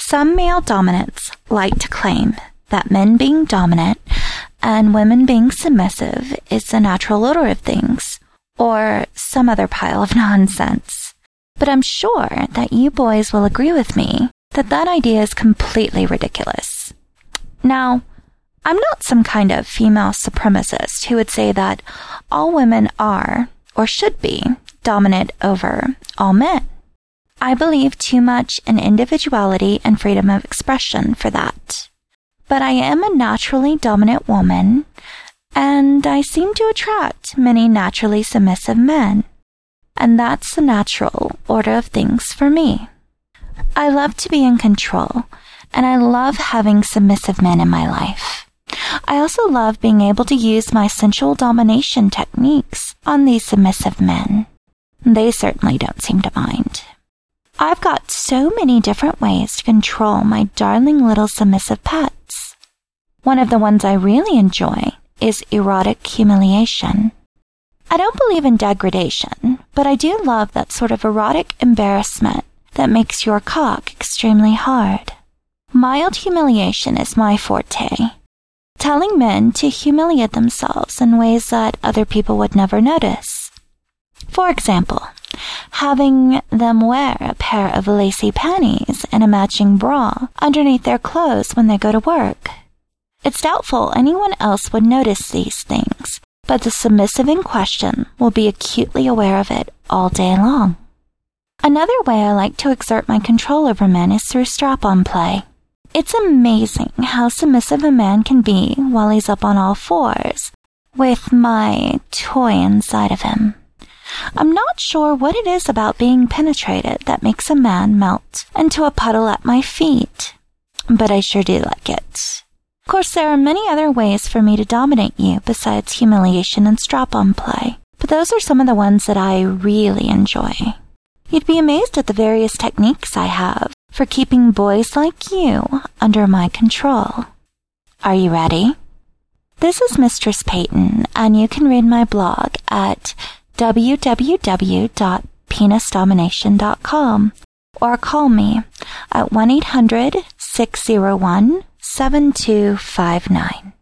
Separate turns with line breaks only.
Some male dominants like to claim that men being dominant and women being submissive is the natural order of things, or some other pile of nonsense. But I'm sure that you boys will agree with me that that idea is completely ridiculous. Now, I'm not some kind of female supremacist who would say that all women are, or should be, dominant over all men. I believe too much in individuality and freedom of expression for that. But I am a naturally dominant woman, and I seem to attract many naturally submissive men. And that's the natural order of things for me. I love to be in control, and I love having submissive men in my life. I also love being able to use my sensual domination techniques on these submissive men. They certainly don't seem to mind. I've got so many different ways to control my darling little submissive pets. One of the ones I really enjoy is erotic humiliation. I don't believe in degradation, but I do love that sort of erotic embarrassment that makes your cock extremely hard. Mild humiliation is my forte. Telling men to humiliate themselves in ways that other people would never notice. For example, having them wear a pair of lacy panties and a matching bra underneath their clothes when they go to work. It's doubtful anyone else would notice these things, but the submissive in question will be acutely aware of it all day long. Another way I like to exert my control over men is through strap-on play. It's amazing how submissive a man can be while he's up on all fours, with my toy inside of him. I'm not sure what it is about being penetrated that makes a man melt into a puddle at my feet, but I sure do like it. Of course, there are many other ways for me to dominate you besides humiliation and strap-on play, but those are some of the ones that I really enjoy. You'd be amazed at the various techniques I have for keeping boys like you under my control. Are you ready? This is Mistress Peyton, and you can read my blog at www.penisdomination.com or call me at 1-800-601-7259.